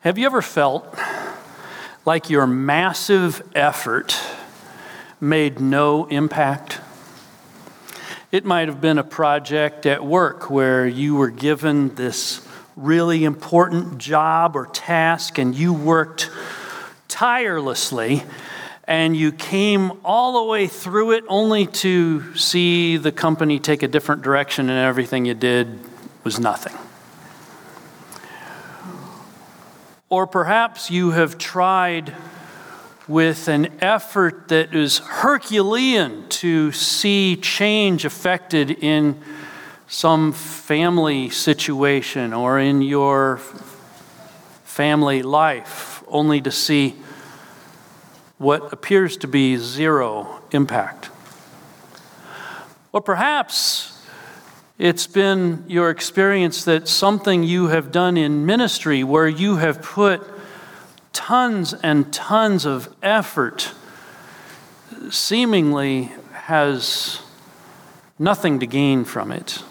Have you ever felt like your massive effort made no impact? It might have been a project at work where you were given this really important job or task and you worked tirelessly and you came all the way through it only to see the company take a different direction and everything you did was nothing. Or perhaps you have tried with an effort that is Herculean to see change affected in some family situation or in your family life, only to see what appears to be zero impact. Or perhaps it's been your experience that something you have done in ministry where you have put tons and tons of effort seemingly has nothing to gain from it.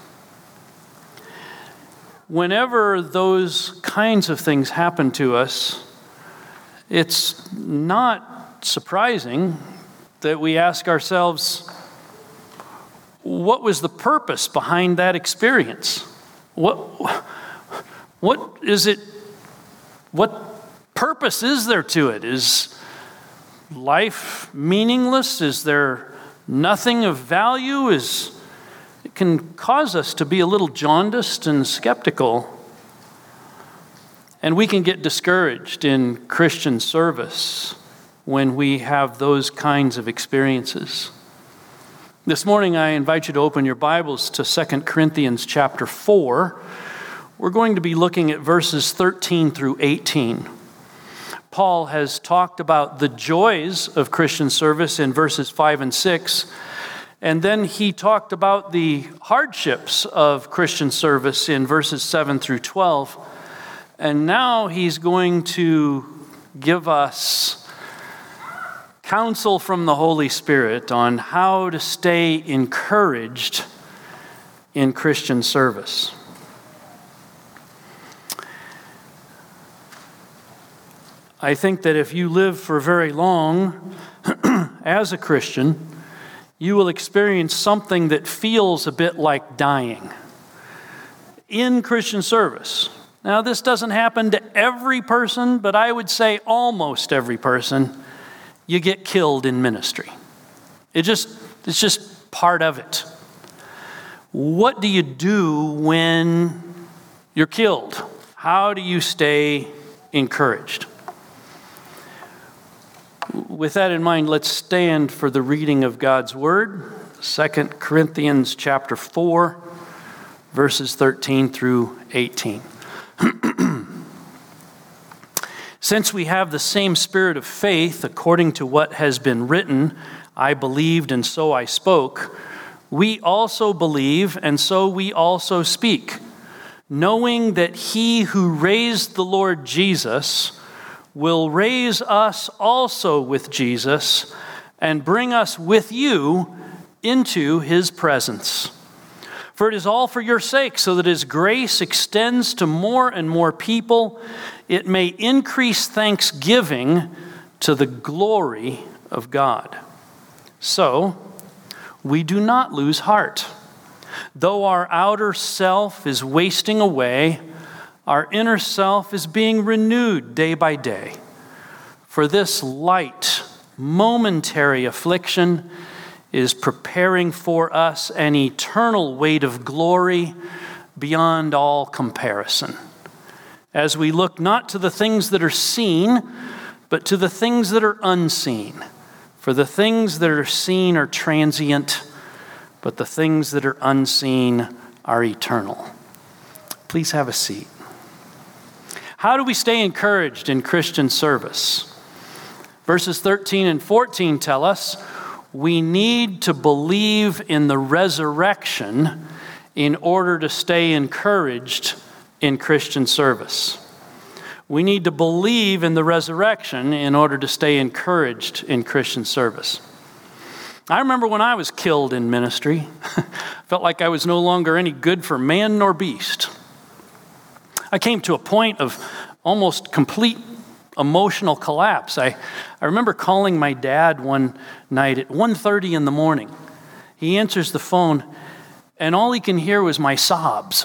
Whenever those kinds of things happen to us, it's not surprising that we ask ourselves, what was the purpose behind that experience? What is it? What purpose is there to it? Is life meaningless? Is there nothing of value? It can cause us to be a little jaundiced and skeptical. And we can get discouraged in Christian service when we have those kinds of experiences. This morning, I invite you to open your Bibles to 2 Corinthians chapter 4. We're going to be looking at verses 13 through 18. Paul has talked about the joys of Christian service in verses 5 and 6, and then he talked about the hardships of Christian service in verses 7 through 12. And now he's going to give us counsel from the Holy Spirit on how to stay encouraged in Christian service. I think that if you live for very long as a Christian, you will experience something that feels a bit like dying in Christian service. Now, this doesn't happen to every person, but I would say almost every person. You get killed in ministry. It's just part of it. What do you do when you're killed? How do you stay encouraged? With that in mind, let's stand for the reading of God's Word, 2 Corinthians chapter 4, verses 13 through 18. Since we have the same spirit of faith, according to what has been written, I believed and so I spoke, we also believe and so we also speak, knowing that he who raised the Lord Jesus will raise us also with Jesus and bring us with you into his presence. For it is all for your sake, so that his grace extends to more and more people. It may increase thanksgiving to the glory of God. So, we do not lose heart. Though our outer self is wasting away, our inner self is being renewed day by day. For this light, momentary affliction is preparing for us an eternal weight of glory beyond all comparison, as we look not to the things that are seen, but to the things that are unseen. For the things that are seen are transient, but the things that are unseen are eternal. Please have a seat. How do we stay encouraged in Christian service? Verses 13 and 14 tell us we need to believe in the resurrection in order to stay encouraged in Christian service. We need to believe in the resurrection in order to stay encouraged in Christian service. I remember when I was killed in ministry, felt like I was no longer any good for man nor beast. I came to a point of almost complete emotional collapse. I remember calling my dad one night at 1:30 in the morning. He answers the phone, and all he can hear was my sobs.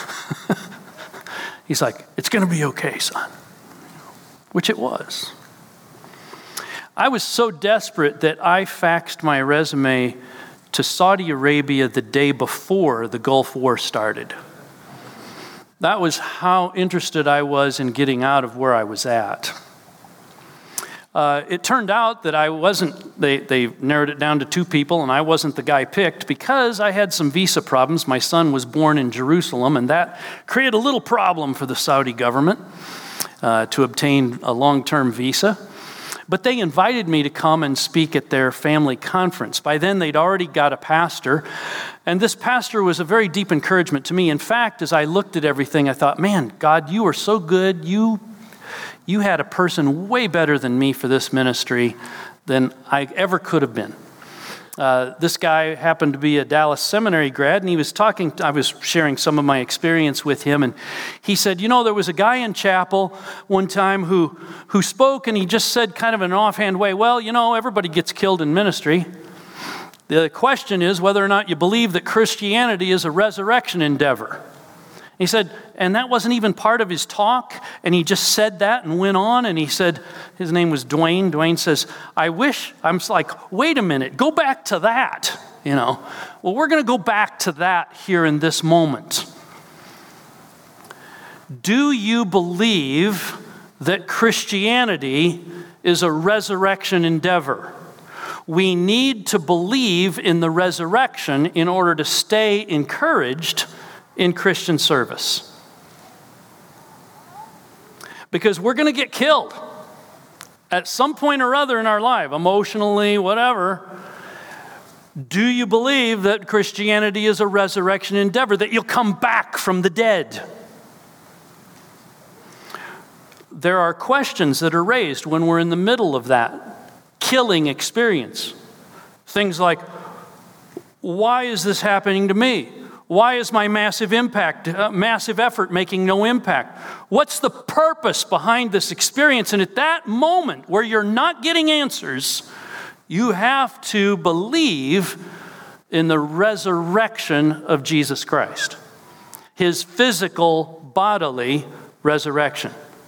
He's like, "It's going to be okay, son," which it was. I was so desperate that I faxed my resume to Saudi Arabia the day before the Gulf War started. That was how interested I was in getting out of where I was at. It turned out that I wasn't, they narrowed it down to 2 people, and I wasn't the guy picked because I had some visa problems. My son was born in Jerusalem, and that created a little problem for the Saudi government to obtain a long-term visa. But they invited me to come and speak at their family conference. By then, they'd already got a pastor, and this pastor was a very deep encouragement to me. In fact, as I looked at everything, I thought, man, God, you are so good. You had a person way better than me for this ministry than I ever could have been. This guy happened to be a Dallas Seminary grad, and he was talking, I was sharing some of my experience with him, and he said, there was a guy in chapel one time who spoke, and he just said kind of in an offhand way, well, everybody gets killed in ministry. The question is whether or not you believe that Christianity is a resurrection endeavor. He said, and that wasn't even part of his talk, and he just said that and went on, and he said, his name was Dwayne. Dwayne says, I'm like, wait a minute, go back to that, Well, we're going to go back to that here in this moment. Do you believe that Christianity is a resurrection endeavor? We need to believe in the resurrection in order to stay encouraged in Christian service. Because we're going to get killed at some point or other in our life, emotionally, whatever. Do you believe that Christianity is a resurrection endeavor, that you'll come back from the dead? There are questions that are raised when we're in the middle of that killing experience. Things like, why is this happening to me? Why is my massive effort making no impact? What's the purpose behind this experience? And at that moment where you're not getting answers, you have to believe in the resurrection of Jesus Christ, his physical, bodily resurrection.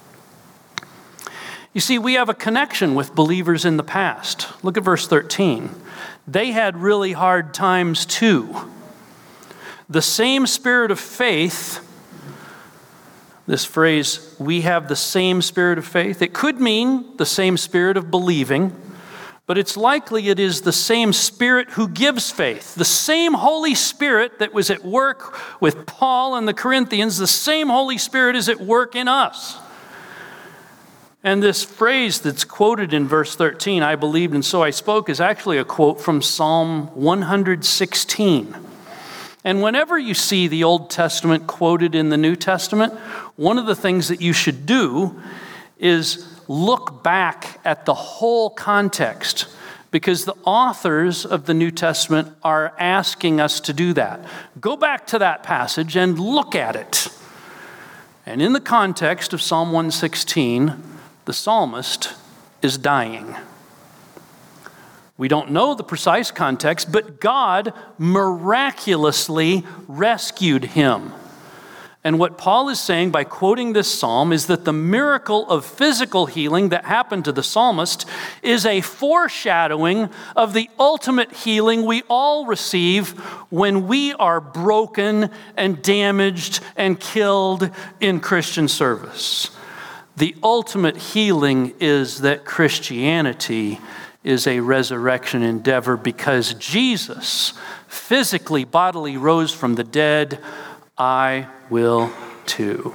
You see, we have a connection with believers in the past. Look at verse 13. They had really hard times too. The same spirit of faith, this phrase, we have the same spirit of faith, it could mean the same spirit of believing, but it's likely it is the same Spirit who gives faith. The same Holy Spirit that was at work with Paul and the Corinthians, the same Holy Spirit is at work in us. And this phrase that's quoted in verse 13, I believed and so I spoke, is actually a quote from Psalm 116. And whenever you see the Old Testament quoted in the New Testament, one of the things that you should do is look back at the whole context, because the authors of the New Testament are asking us to do that. Go back to that passage and look at it. And in the context of Psalm 116, the psalmist is dying. We don't know the precise context, but God miraculously rescued him. And what Paul is saying by quoting this psalm is that the miracle of physical healing that happened to the psalmist is a foreshadowing of the ultimate healing we all receive when we are broken and damaged and killed in Christian service. The ultimate healing is that Christianity is a resurrection endeavor because Jesus physically, bodily rose from the dead. I will too.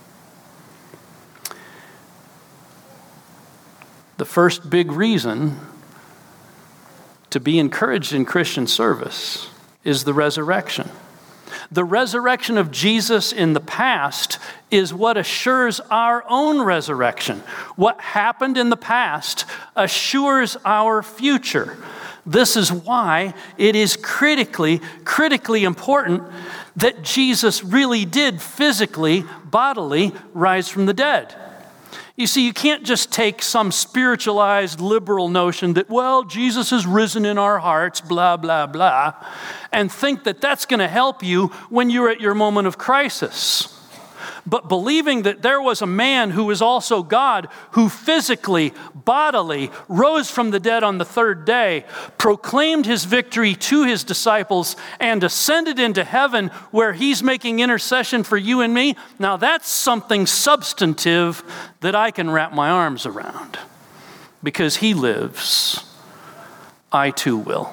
The first big reason to be encouraged in Christian service is the resurrection. The resurrection of Jesus in the past is what assures our own resurrection. What happened in the past assures our future. This is why it is critically important that Jesus really did physically, bodily rise from the dead. You see, you can't just take some spiritualized liberal notion that, well, Jesus is risen in our hearts, blah, blah, blah, and think that that's going to help you when you're at your moment of crisis. But believing that there was a man who was also God, who physically, bodily, rose from the dead on the third day, proclaimed his victory to his disciples, and ascended into heaven where he's making intercession for you and me, now that's something substantive that I can wrap my arms around. Because he lives, I too will.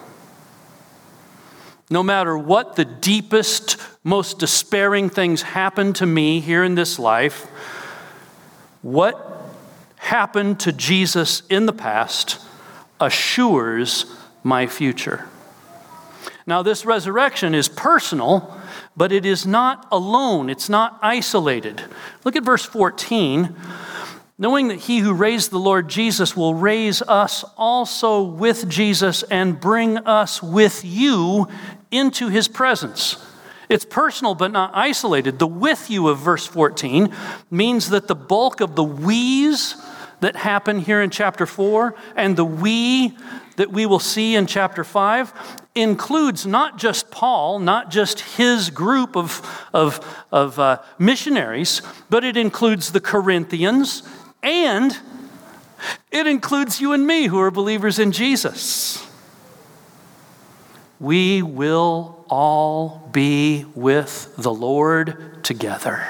No matter what the deepest, most despairing things happen to me here in this life, what happened to Jesus in the past assures my future. Now, this resurrection is personal, but it is not alone. It's not isolated. Look at verse 14. Knowing that he who raised the Lord Jesus will raise us also with Jesus and bring us with you into his presence. It's personal but not isolated. The with you of verse 14 means that the bulk of the we's that happen here in chapter 4 and the we that we will see in chapter 5 includes not just Paul, not just his group of missionaries, but it includes the Corinthians, and it includes you and me who are believers in Jesus. We will all be with the Lord together.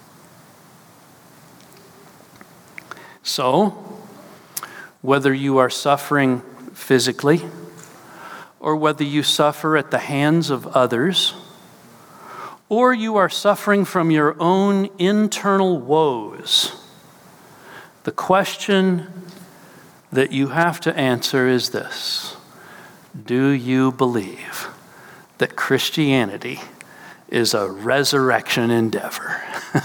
So, whether you are suffering physically or whether you suffer at the hands of others, or you are suffering from your own internal woes, the question that you have to answer is this: do you believe that Christianity is a resurrection endeavor?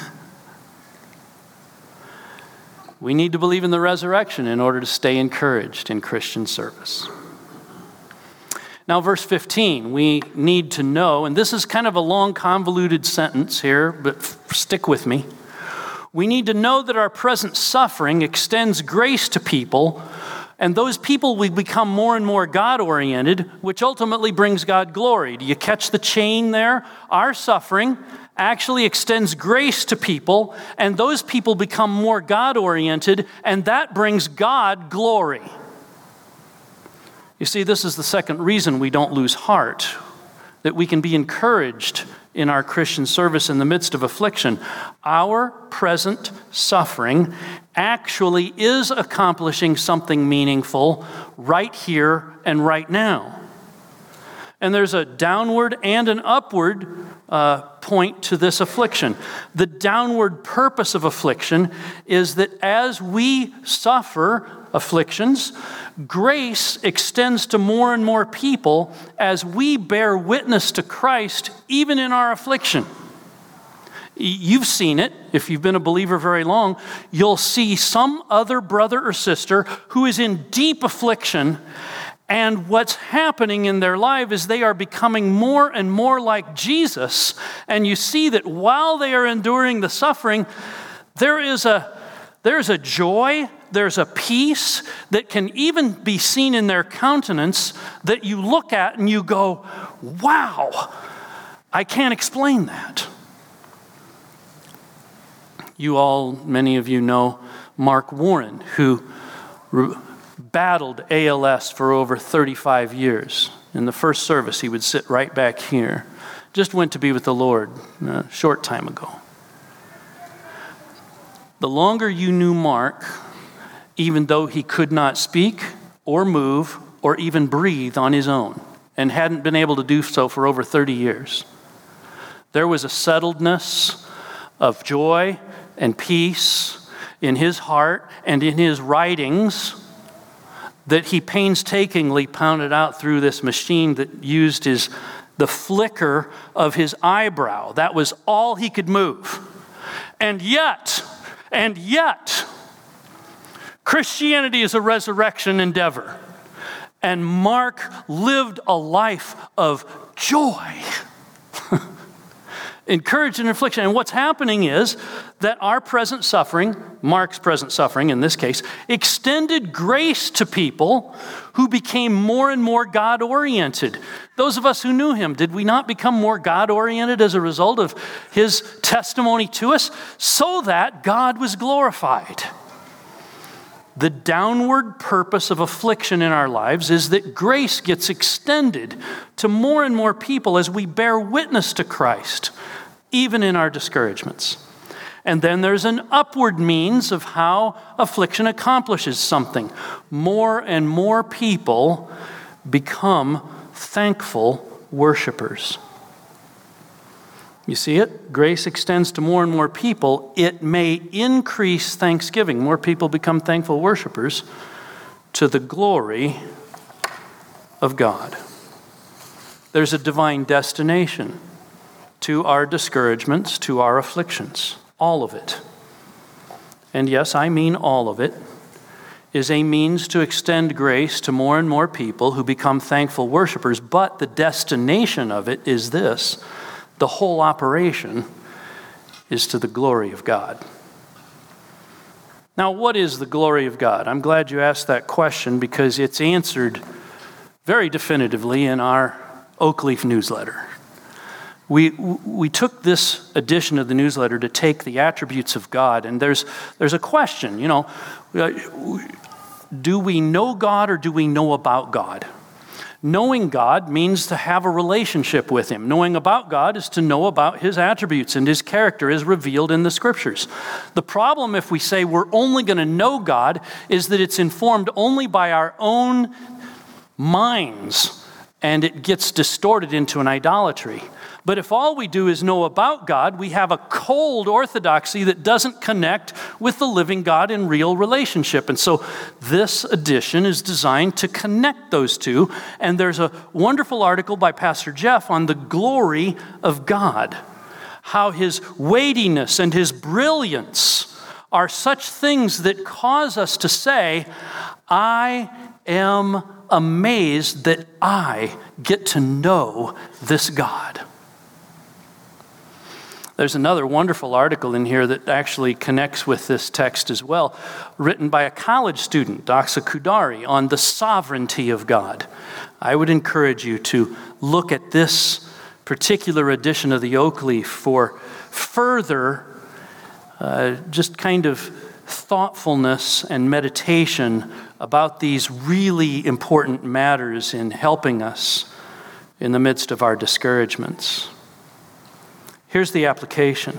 We need to believe in the resurrection in order to stay encouraged in Christian service. Now, verse 15, we need to know, and this is kind of a long, convoluted sentence here, but stick with me. We need to know that our present suffering extends grace to people, and those people will become more and more God-oriented, which ultimately brings God glory. Do you catch the chain there? Our suffering actually extends grace to people, and those people become more God-oriented, and that brings God glory. You see, this is the second reason we don't lose heart, that we can be encouraged in our Christian service in the midst of affliction. Our present suffering actually is accomplishing something meaningful right here and right now. And there's a downward and an upward point to this affliction. The downward purpose of affliction is that as we suffer afflictions, grace extends to more and more people as we bear witness to Christ even in our affliction. You've seen it. If you've been a believer very long, you'll see some other brother or sister who is in deep affliction, and what's happening in their life is they are becoming more and more like Jesus. And you see that while they are enduring the suffering, there's a joy, there's a peace that can even be seen in their countenance that you look at and you go, wow, I can't explain that. Many of you know Mark Warren, who battled ALS for over 35 years. In the first service, he would sit right back here. Just went to be with the Lord a short time ago. The longer you knew Mark, even though he could not speak or move or even breathe on his own, and hadn't been able to do so for over 30 years, there was a settledness of joy and peace in his heart and in his writings that he painstakingly pounded out through this machine that used the flicker of his eyebrow. That was all he could move. And yet, Christianity is a resurrection endeavor. And Mark lived a life of joy. Encouraged in affliction. And what's happening is that our present suffering, Mark's present suffering in this case, extended grace to people who became more and more God-oriented. Those of us who knew him, did we not become more God-oriented as a result of his testimony to us? So that God was glorified. The downward purpose of affliction in our lives is that grace gets extended to more and more people as we bear witness to Christ, even in our discouragements. And then there's an upward means of how affliction accomplishes something. More and more people become thankful worshipers. You see it? Grace extends to more and more people. It may increase thanksgiving. More people become thankful worshipers to the glory of God. There's a divine destination to our discouragements, to our afflictions. All of it. And yes, I mean all of it, is a means to extend grace to more and more people who become thankful worshipers. But the destination of it is this. The whole operation is to the glory of God. Now, what is the glory of God? I'm glad you asked that question because it's answered very definitively in our Oakleaf newsletter. We took this edition of the newsletter to take the attributes of God, and there's a question, do we know God or do we know about God? Knowing God means to have a relationship with him. Knowing about God is to know about his attributes and his character as revealed in the scriptures. The problem if we say we're only going to know God is that it's informed only by our own minds and it gets distorted into an idolatry. But if all we do is know about God, we have a cold orthodoxy that doesn't connect with the living God in real relationship. And so this edition is designed to connect those two. And there's a wonderful article by Pastor Jeff on the glory of God, how his weightiness and his brilliance are such things that cause us to say, I am amazed that I get to know this God. There's another wonderful article in here that actually connects with this text as well, written by a college student, Doxa Kudari, on the sovereignty of God. I would encourage you to look at this particular edition of the Oakleaf for further just kind of thoughtfulness and meditation about these really important matters in helping us in the midst of our discouragements. Here's the application.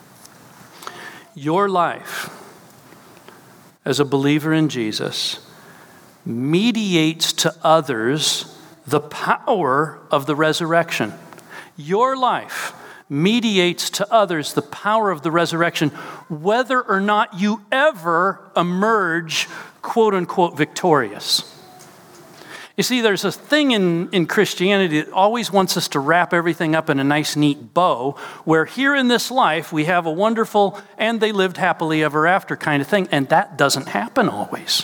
Your life as a believer in Jesus mediates to others the power of the resurrection. Your life mediates to others the power of the resurrection, whether or not you ever emerge, quote unquote, victorious. You see, there's a thing in Christianity that always wants us to wrap everything up in a nice, neat bow, where here in this life we have a wonderful and they lived happily ever after kind of thing, and that doesn't happen always.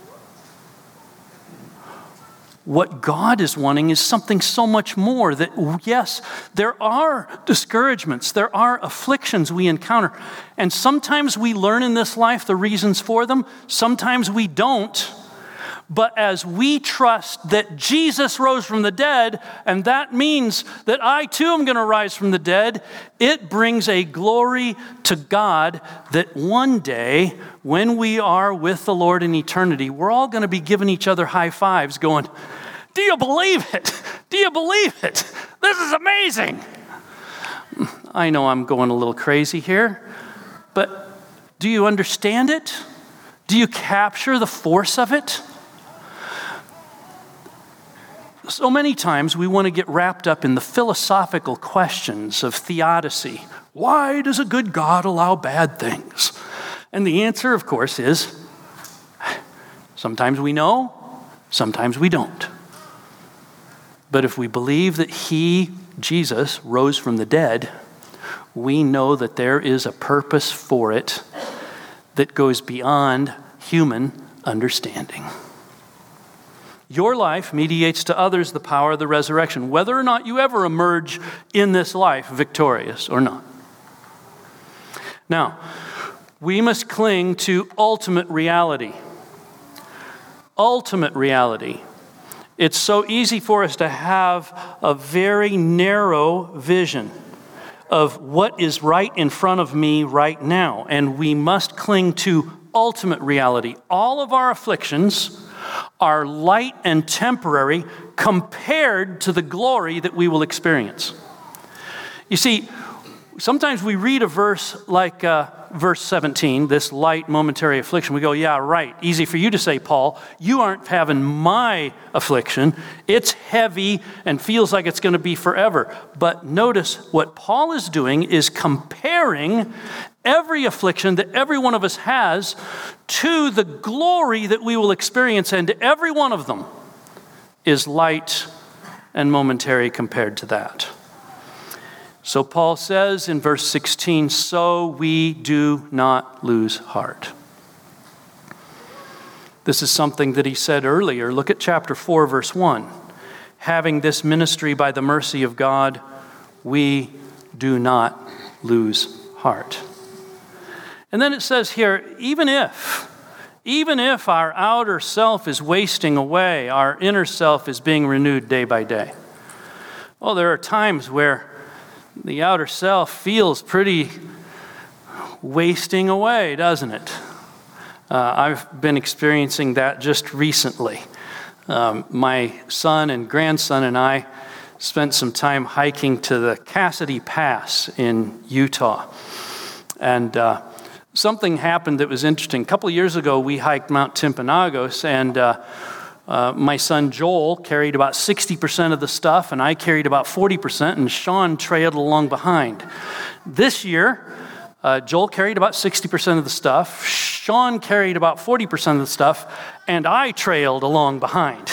What God is wanting is something so much more, that yes, there are discouragements, there are afflictions we encounter, and sometimes we learn in this life the reasons for them, sometimes we don't. But as we trust that Jesus rose from the dead, and that means that I too am going to rise from the dead, it brings a glory to God that one day, when we are with the Lord in eternity, we're all going to be giving each other high fives going, do you believe it? Do you believe it? This is amazing. I know I'm going a little crazy here, but do you understand it? Do you capture the force of it? So many times we want to get wrapped up in the philosophical questions of theodicy. Why does a good God allow bad things? And the answer, of course, is sometimes we know, sometimes we don't. But if we believe that he, Jesus, rose from the dead, we know that there is a purpose for it that goes beyond human understanding. Your life mediates to others the power of the resurrection, whether or not you ever emerge in this life victorious or not. Now, we must cling to ultimate reality. Ultimate reality. It's so easy for us to have a very narrow vision of what is right in front of me right now, and we must cling to ultimate reality. All of our afflictions are light and temporary compared to the glory that we will experience. You see, sometimes we read a verse like verse 17, this light momentary affliction. We go, yeah, right. Easy for you to say, Paul. You aren't having my affliction. It's heavy and feels like it's going to be forever. But notice what Paul is doing is comparing every affliction that every one of us has to the glory that we will experience, and every one of them is light and momentary compared to that. So Paul says in verse 16, so we do not lose heart. This is something that he said earlier. Look at chapter 4, verse 1. Having this ministry by the mercy of God, we do not lose heart. And then it says here, even if our outer self is wasting away, our inner self is being renewed day by day. Well, there are times where the outer self feels pretty wasting away, doesn't it? I've been experiencing that just recently. My son and grandson and I spent some time hiking to the Cassidy Pass in Utah. And something happened that was interesting. A couple of years ago, we hiked Mount Timpanogos, and my son Joel carried about 60% of the stuff, and I carried about 40%, and Sean trailed along behind. This year, Joel carried about 60% of the stuff, Sean carried about 40% of the stuff, and I trailed along behind.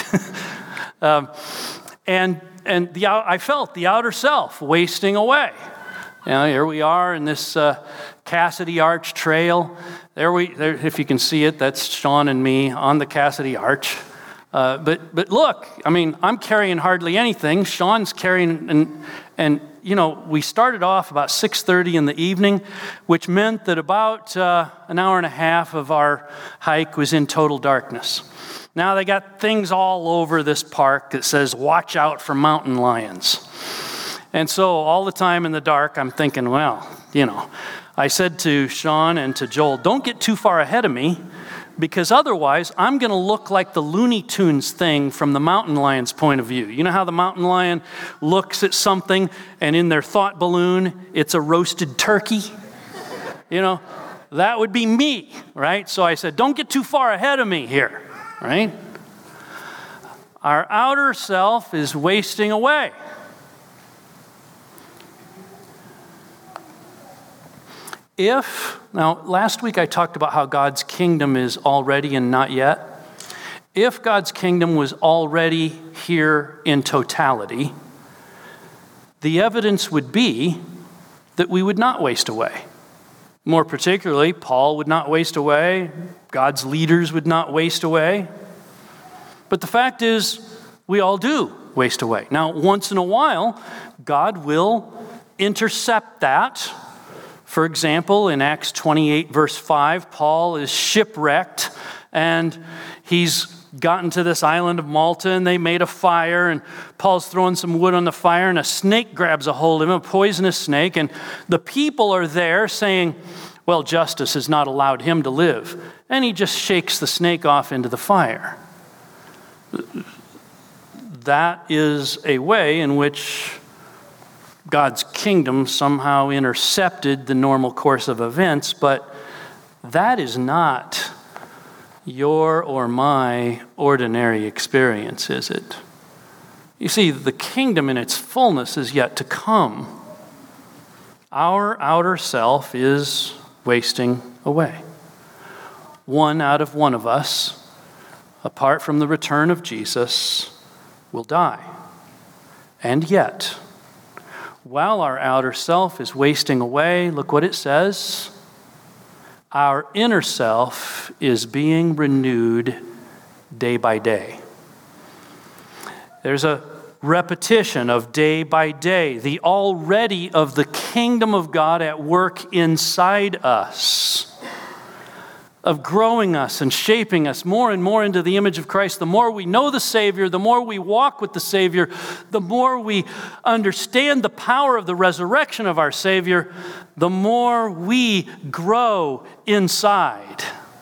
I felt the outer self wasting away. You know, here we are in this Cassidy Arch Trail. There, if you can see it, that's Sean and me on the Cassidy Arch. But look, I mean, I'm carrying hardly anything. Sean's carrying, and you know, we started off about 6:30 in the evening, which meant that about an hour and a half of our hike was in total darkness. Now they got things all over this park that says, watch out for mountain lions. And so all the time in the dark, I'm thinking, well, you know, I said to Sean and to Joel, don't get too far ahead of me, because otherwise I'm going to look like the Looney Tunes thing from the mountain lion's point of view. You know how the mountain lion looks at something and in their thought balloon, it's a roasted turkey? You know, that would be me, right? So I said, don't get too far ahead of me here, right? Our outer self is wasting away. Now, last week I talked about how God's kingdom is already and not yet. If God's kingdom was already here in totality, the evidence would be that we would not waste away. More particularly, Paul would not waste away. God's leaders would not waste away. But the fact is, we all do waste away. Now, once in a while, God will intercept that. For example, in Acts 28, verse 5, Paul is shipwrecked, and he's gotten to this island of Malta, and they made a fire, and Paul's throwing some wood on the fire, and a snake grabs a hold of him, a poisonous snake, and the people are there saying, well, justice has not allowed him to live. And he just shakes the snake off into the fire. That is a way in which God's kingdom somehow intercepted the normal course of events, but that is not your or my ordinary experience, is it? You see, the kingdom in its fullness is yet to come. Our outer self is wasting away. One out of one of us, apart from the return of Jesus, will die. And yet, while our outer self is wasting away, look what it says. Our inner self is being renewed day by day. There's a repetition of day by day, the already of the kingdom of God at work inside us, of growing us and shaping us more and more into the image of Christ. The more we know the Savior, the more we walk with the Savior, the more we understand the power of the resurrection of our Savior, the more we grow inside.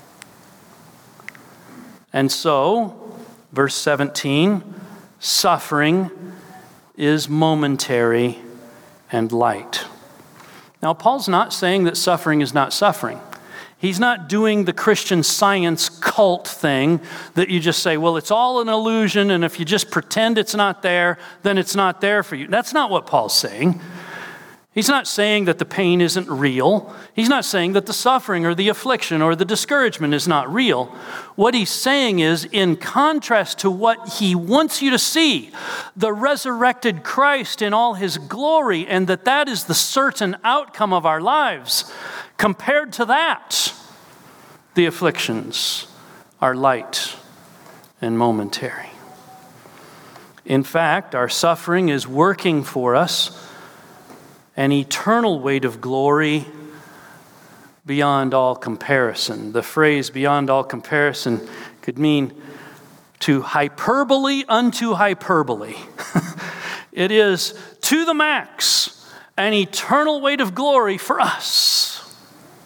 And so, verse 17, suffering is momentary and light. Now, Paul's not saying that suffering is not suffering. He's not doing the Christian Science cult thing that you just say, well, it's all an illusion, and if you just pretend it's not there, then it's not there for you. That's not what Paul's saying. He's not saying that the pain isn't real. He's not saying that the suffering or the affliction or the discouragement is not real. What he's saying is, in contrast to what he wants you to see, the resurrected Christ in all his glory, and that is the certain outcome of our lives, compared to that, the afflictions are light and momentary. In fact, our suffering is working for us an eternal weight of glory beyond all comparison. The phrase beyond all comparison could mean to hyperbole unto hyperbole. It is to the max, an eternal weight of glory for us.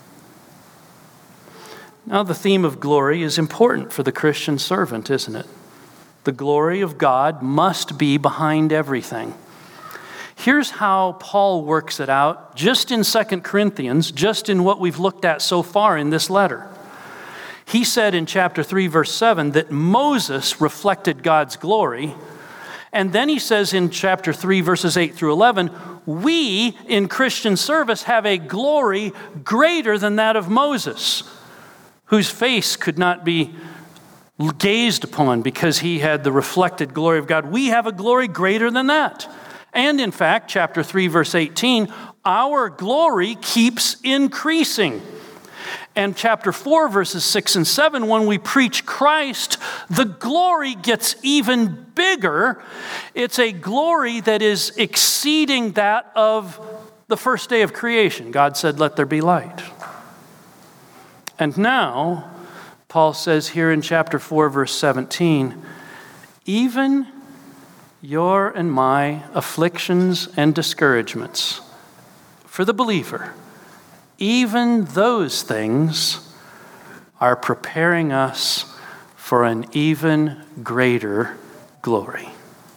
Now, the theme of glory is important for the Christian servant, isn't it? The glory of God must be behind everything. Here's how Paul works it out just in 2 Corinthians, just in what we've looked at so far in this letter. He said in chapter 3, verse 7, that Moses reflected God's glory. And then he says in chapter 3, verses 8 through 11, we in Christian service have a glory greater than that of Moses, whose face could not be gazed upon because he had the reflected glory of God. We have a glory greater than that. And in fact, chapter 3, verse 18, our glory keeps increasing. And chapter 4, verses 6 and 7, when we preach Christ, the glory gets even bigger. It's a glory that is exceeding that of the first day of creation. God said, let there be light. And now, Paul says here in chapter 4, verse 17, even your and my afflictions and discouragements for the believer, even those things are preparing us for an even greater glory.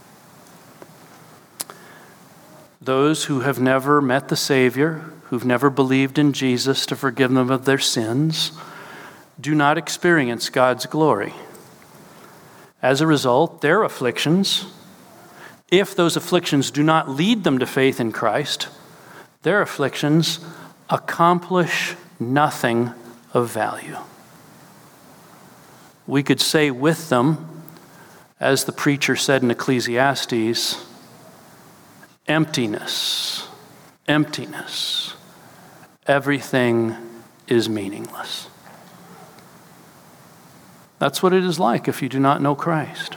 Those who have never met the Savior, who've never believed in Jesus to forgive them of their sins, do not experience God's glory. As a result, their afflictions, if those afflictions do not lead them to faith in Christ, their afflictions accomplish nothing of value. We could say with them, as the preacher said in Ecclesiastes, emptiness, emptiness. Everything is meaningless. That's what it is like if you do not know Christ.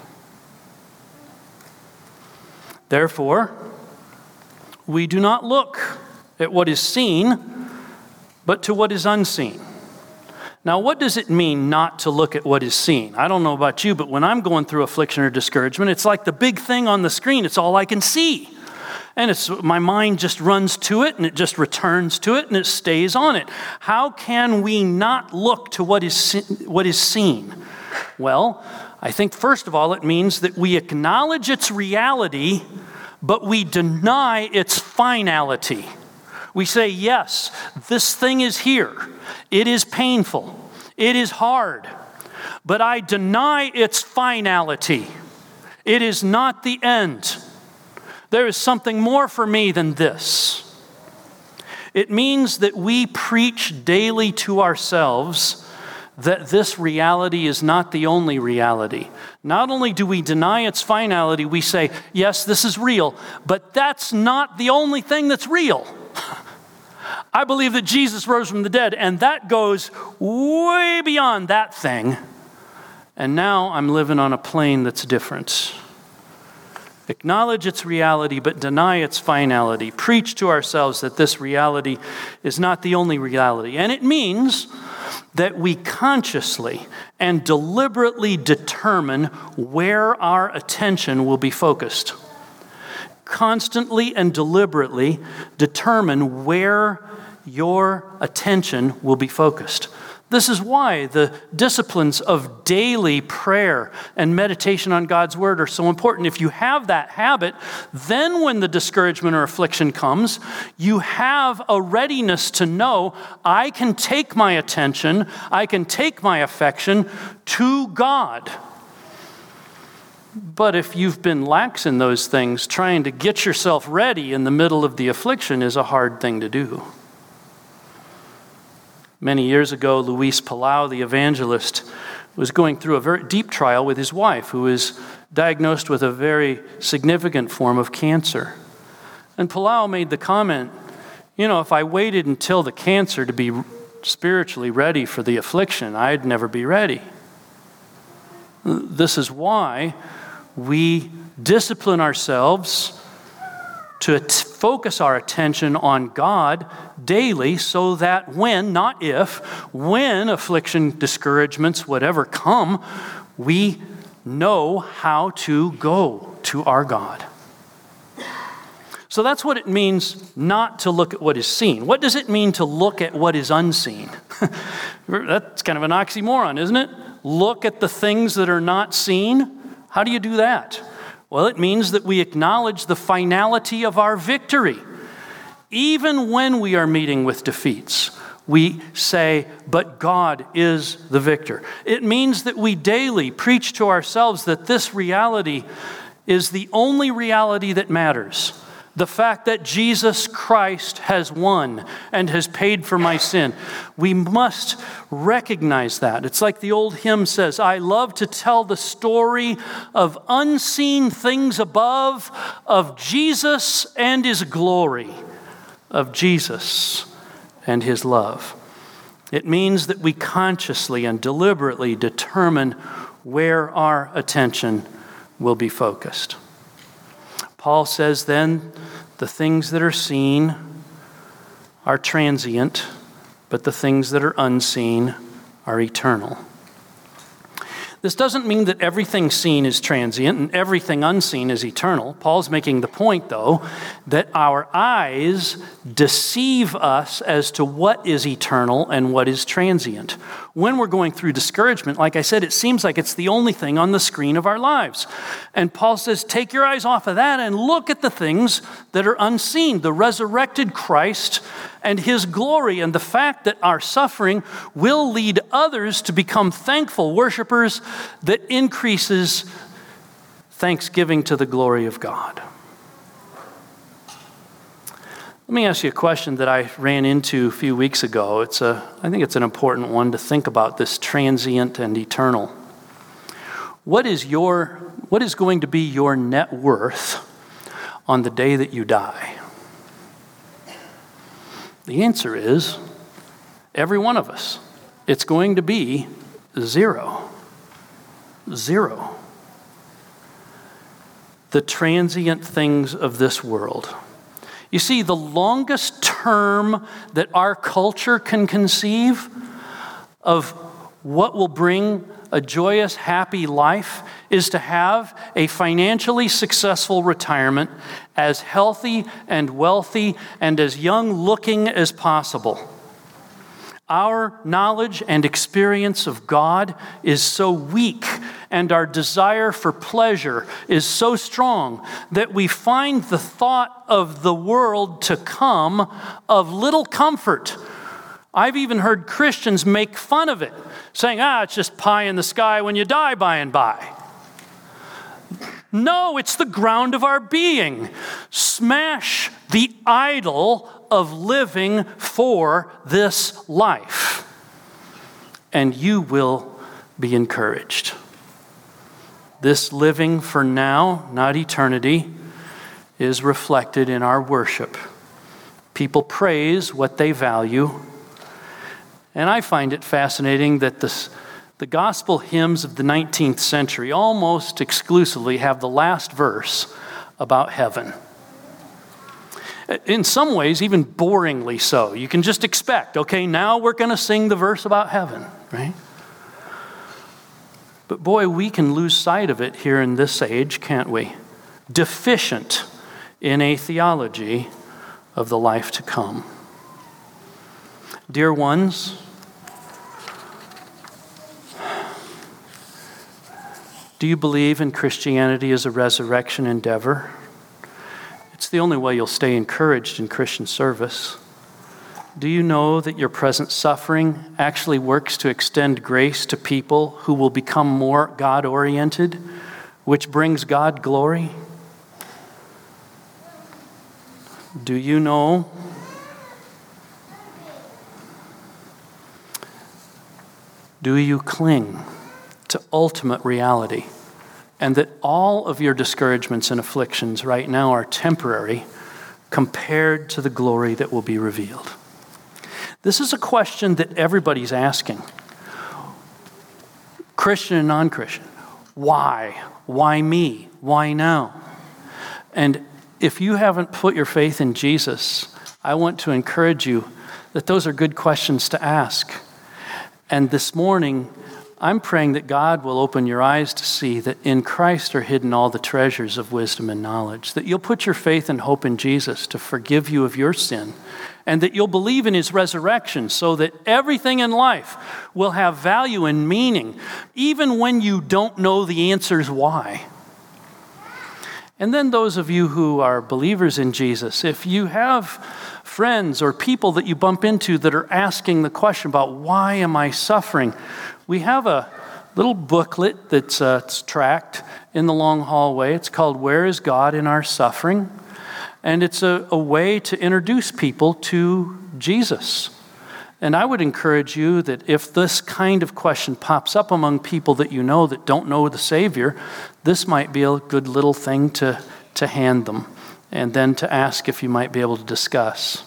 Therefore, we do not look at what is seen, but to what is unseen. Now, what does it mean not to look at what is seen? I don't know about you, but when I'm going through affliction or discouragement, it's like the big thing on the screen. It's all I can see. And my mind just runs to it, and it just returns to it, and it stays on it. How can we not look to what is seen? Well, I think first of all, it means that we acknowledge its reality, but we deny its finality. We say, yes, this thing is here. It is painful. It is hard. But I deny its finality. It is not the end. There is something more for me than this. It means that we preach daily to ourselves that this reality is not the only reality. Not only do we deny its finality, we say, yes, this is real, but that's not the only thing that's real. I believe that Jesus rose from the dead, and that goes way beyond that thing. And now I'm living on a plane that's different. Acknowledge its reality, but deny its finality. Preach to ourselves that this reality is not the only reality. And it means that we consciously and deliberately determine where our attention will be focused. Constantly and deliberately determine where your attention will be focused. This is why the disciplines of daily prayer and meditation on God's Word are so important. If you have that habit, then when the discouragement or affliction comes, you have a readiness to know, I can take my attention, I can take my affection to God. But if you've been lax in those things, trying to get yourself ready in the middle of the affliction is a hard thing to do. Many years ago, Luis Palau, the evangelist, was going through a very deep trial with his wife, who was diagnosed with a very significant form of cancer. And Palau made the comment, if I waited until the cancer to be spiritually ready for the affliction, I'd never be ready. This is why we discipline ourselves to focus our attention on God daily so that when affliction, discouragements, whatever come, we know how to go to our God. So that's what it means not to look at what is seen. What does it mean to look at what is unseen? That's kind of an oxymoron, isn't it? Look at the things that are not seen. How do you do that? Well, it means that we acknowledge the finality of our victory. Even when we are meeting with defeats, we say, but God is the victor. It means that we daily preach to ourselves that this reality is the only reality that matters. The fact that Jesus Christ has won and has paid for my sin. We must recognize that. It's like the old hymn says, I love to tell the story of unseen things above, of Jesus and his glory, of Jesus and his love. It means that we consciously and deliberately determine where our attention will be focused. Paul says then, the things that are seen are transient, but the things that are unseen are eternal. This doesn't mean that everything seen is transient and everything unseen is eternal. Paul's making the point, though, that our eyes deceive us as to what is eternal and what is transient. When we're going through discouragement, like I said, it seems like it's the only thing on the screen of our lives. And Paul says, take your eyes off of that and look at the things that are unseen, the resurrected Christ and his glory, and the fact that our suffering will lead others to become thankful worshipers that increases thanksgiving to the glory of God. Let me ask you a question that I ran into a few weeks ago. I think it's an important one to think about, this transient and eternal. What is going to be your net worth on the day that you die? The answer is, every one of us. It's going to be zero. Zero. The transient things of this world. You see, the longest term that our culture can conceive of what will bring a joyous, happy life is to have a financially successful retirement, as healthy and wealthy and as young looking as possible. Our knowledge and experience of God is so weak, and our desire for pleasure is so strong that we find the thought of the world to come of little comfort. I've even heard Christians make fun of it, saying, it's just pie in the sky when you die by and by. No, it's the ground of our being. Smash the idol of living for this life, and you will be encouraged. This living for now, not eternity, is reflected in our worship. People praise what they value, and I find it fascinating that the gospel hymns of the 19th century almost exclusively have the last verse, about heaven. In some ways, even boringly so. You can just expect, okay, now we're going to sing the verse about heaven, right? But boy, we can lose sight of it here in this age, can't we? Deficient in a theology of the life to come. Dear ones, do you believe in Christianity as a resurrection endeavor? It's the only way you'll stay encouraged in Christian service. Do you know that your present suffering actually works to extend grace to people who will become more God-oriented, which brings God glory? Do you know do you cling to ultimate reality, and that all of your discouragements and afflictions right now are temporary compared to the glory that will be revealed? This is a question that everybody's asking, Christian and non-Christian. Why? Why me? Why now? And if you haven't put your faith in Jesus, I want to encourage you that those are good questions to ask. And this morning, I'm praying that God will open your eyes to see that in Christ are hidden all the treasures of wisdom and knowledge, that you'll put your faith and hope in Jesus to forgive you of your sin, and that you'll believe in his resurrection so that everything in life will have value and meaning, even when you don't know the answers why. And then those of you who are believers in Jesus, if you have friends or people that you bump into that are asking the question about why am I suffering, we have a little booklet that's it's tracked in the long hallway. It's called Where is God in Our Suffering? And it's a way to introduce people to Jesus. And I would encourage you that if this kind of question pops up among people that you know that don't know the Savior, this might be a good little thing to hand them and then to ask if you might be able to discuss.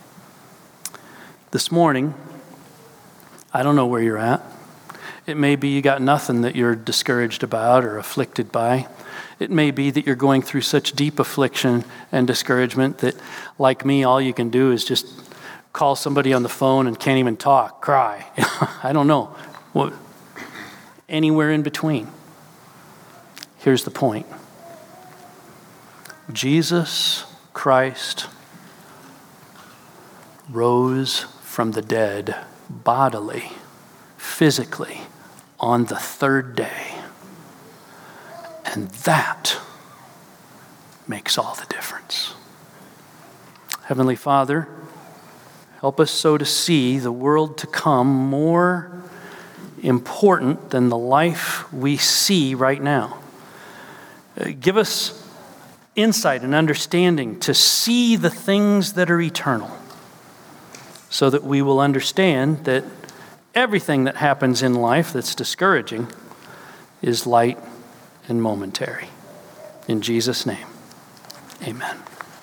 This morning, I don't know where you're at. It may be you got nothing that you're discouraged about or afflicted by. It may be that you're going through such deep affliction and discouragement that, like me, all you can do is just call somebody on the phone and can't even talk, cry. I don't know. Anywhere in between. Here's the point. Jesus Christ rose from the dead bodily, physically, on the third day. And that makes all the difference. Heavenly Father, help us so to see the world to come more important than the life we see right now. Give us insight and understanding to see the things that are eternal, so that we will understand that everything that happens in life that's discouraging is light and momentary. In Jesus' name, amen.